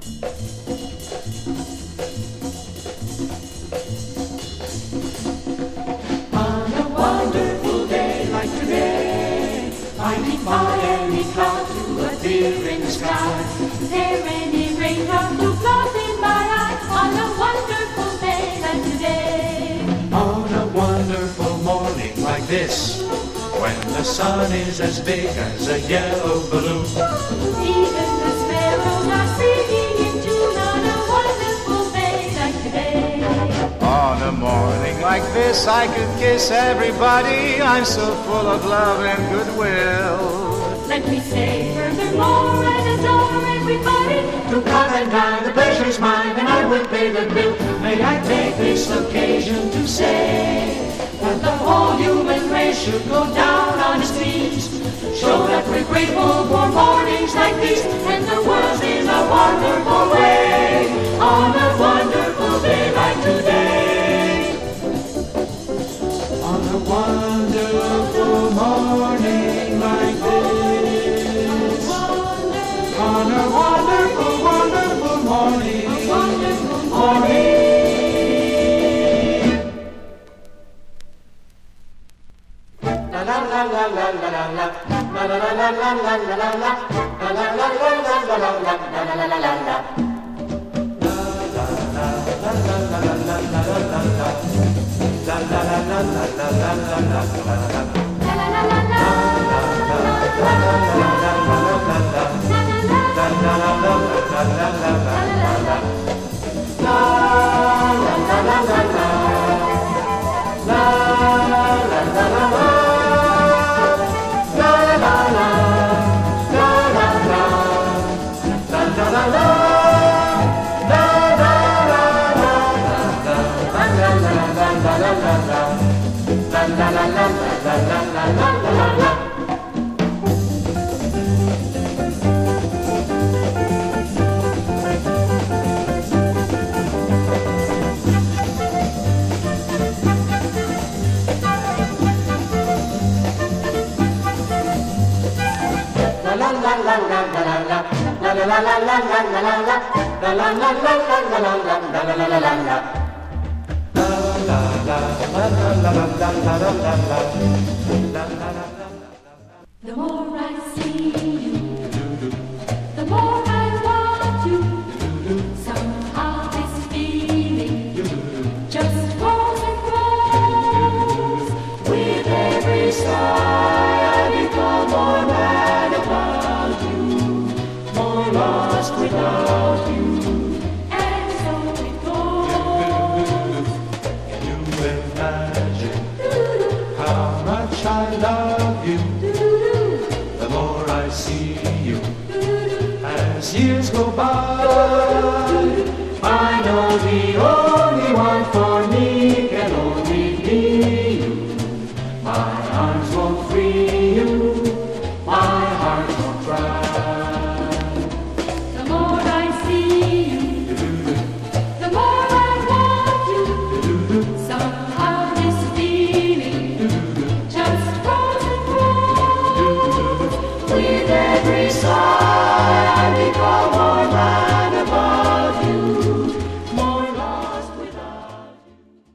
On a wonderful day like today, I defy any cloud to appear in the sky. There any raindrop to float in my eye. On a wonderful day like today. On a wonderful morning like this, when the sun is as big as a yellow balloon, Even the sparrows are singing in tune. On a wonderful day like today. On a morning like this, I could kiss everybody. I'm so full of love and goodwill. Let me say furthermore and adore everybody. to come and dine, the pleasure's mine, and I will pay the bill. May I take this occasion to say that the whole human race should go down on its knees, show that we're grateful for mornings like these, and the world's in a wonderful way, on a wonderful day like today. On a wonderful morning like this, on a wonderful, wonderful morning, morning. La la la la la la la la, la la la la la la la la la, la la la la la la la la, la la la la la. The more I see you, the more I want you. Somehow this feeling just grows and grows. With every sigh I become more mad about you, more lost without you. And so it goes. Can you imagine how much I love you? The more I see you, as years go by, I know the